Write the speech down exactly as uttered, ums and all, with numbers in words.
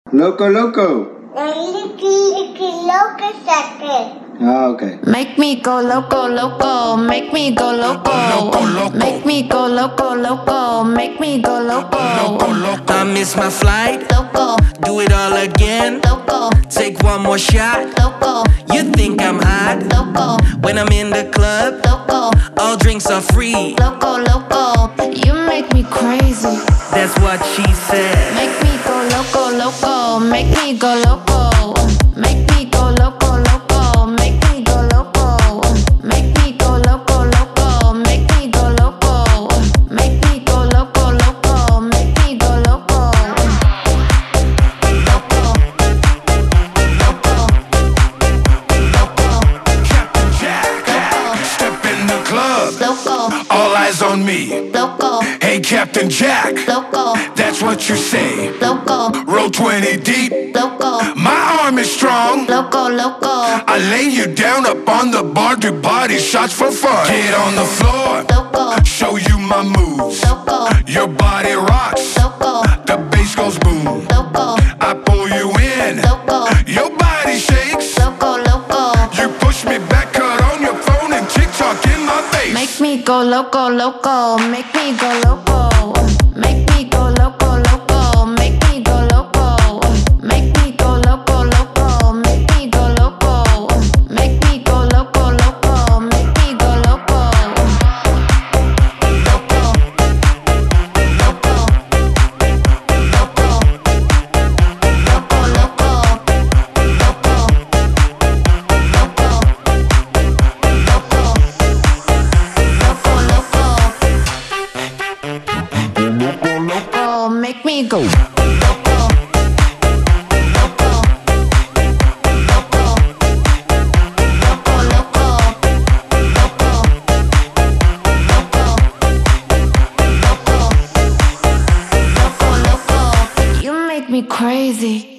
Loco, loco. Loco second. Oh, okay. Make me go loco, loco, make me go loco. Loco, loco. Make me go loco, loco, make me go loco. Loco, loco. I miss my flight. Loco, Do it all again. loco, Take one more shot. loco, You think I'm hot? loco, When I'm in the club, loco, all drinks are free. loco, loco. You make me crazy. That's what she said. Make me go loco, loco, make me go loco. Make me go loco, loco, make me go loco. Make me go loco, loco, make me go loco. Make me go loco, loco, make me go loco. Loco, loco, loco, Captain Jack, step in the club. loco, All eyes on me. loco, Hey, Captain Jack, loco, that's what you say. loco, Roll twenty deep. loco, My arm is strong. loco, loco, I lay you down up on the bar, do body shots for fun. Get on the floor, loco, show you my moves. loco, Your body rocks, loco, the bass goes boom. loco, I pull you in, loco, your body shakes. loco, loco. You push me back, cut on your phone and TikTok in my face. Make me go loco, loco, make me go loco. Make me go loco, loco, make me go loco. Make me go loco, loco, make me go loco. Make me go loco, loco, make me go loco. Loco, loco, loco, loco, loco, loco, loco, loco, loco, make me go. Loco, loco, loco, loco, loco, loco, loco, loco, loco. You make me crazy.